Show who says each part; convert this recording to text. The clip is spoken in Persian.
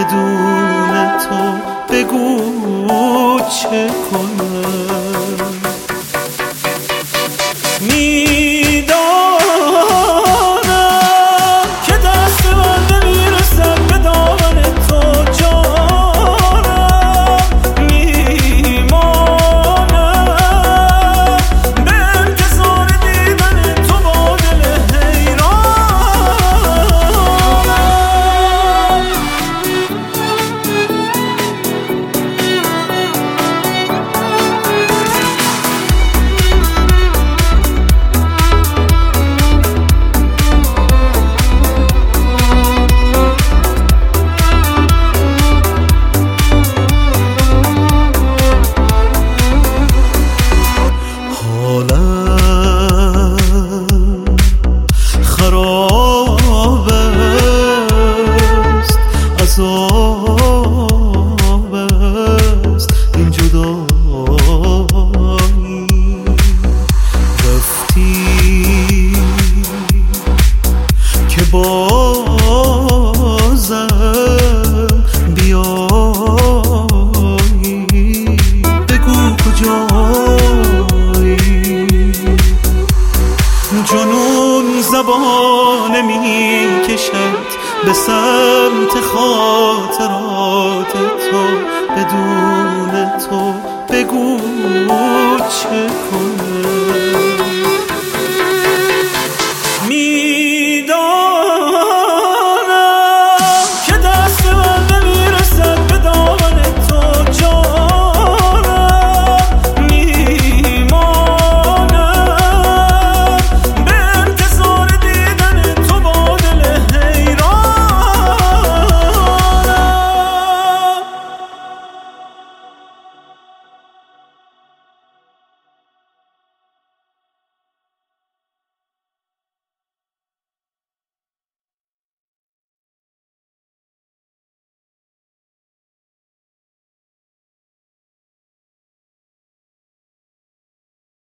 Speaker 1: بدون تو بگو چه کنم. میدانم که دست من نمیرسد به دامن تو جانم، میمانم به انتظار دیدن تو با دل خراب است، عذاب است این جدایی. رفتی که بازم بیایی، بگو کجایی. جنون زبان می کشد به سمت خاطرات تو، بدون تو بگو چه کنم.